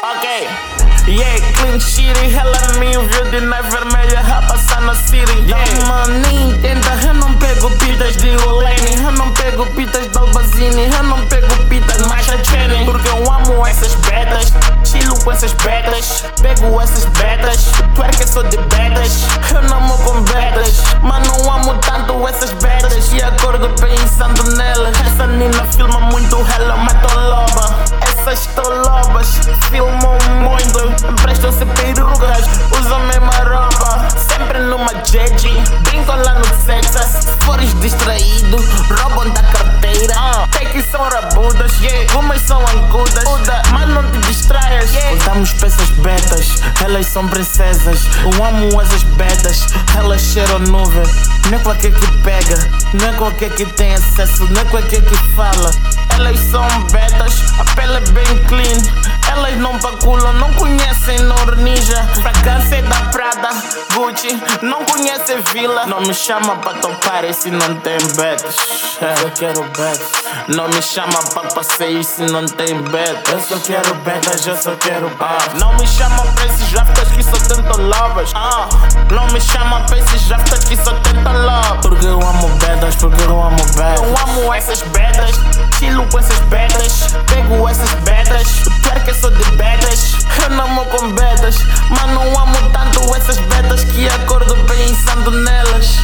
Ok, yeah, clean shitty. Ela me viu de neve vermelha a passar na city. Yeah, maninho, tenta. Eu não pego pitas de Olene. Eu não pego pitas de Albazini. Eu não pego pitas de Masha Channing. Porque eu amo essas betas. Chilo com essas betas. Pego essas betas. Twerk é só de betas. Eu não amo com betas. Mas não amo tanto essas betas. E acordo pensando nelas. Essa nina filma muito, ela mata loba. Essas tolobas filmam muito, emprestam-se perucas, usam mesma roupa. Sempre numa jeje, brincam lá no Texas. Se fores distraído, roubam da carteira. Take são rabudas, umas são angudas, mas não te distraias. Usamos peças betas, elas são princesas. Eu amo essas betas, elas cheiram nuvem. Não é qualquer que pega, não é qualquer que tem acesso, não é qualquer que fala. Elas são betas, a pele é bem clean. Elas não baculam, não conhecem Nor Ninja. Fragrância da Prada, Gucci, não conhecem Vila. Não me chama pra topar se não tem betas. Eu quero betas. Não me chama pra passeio se não tem betas. Eu só quero betas, eu só quero betas. Não me chama pra esses raftas que só tentam lovers. Não me chama pra esses raftas que só tentam love. Porque eu amo betas, porque eu amo betas. Eu amo essas betas, chilo com essas betas. Pego essas betas, o twerk é só de betas. Eu não amo com betas, mas não amo tanto essas betas que acordo pensando nelas.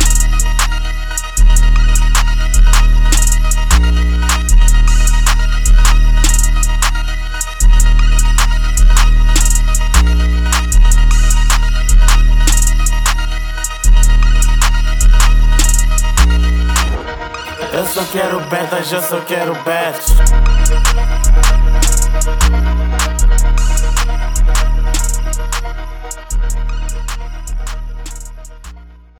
Eu só quero betas, eu só quero betas.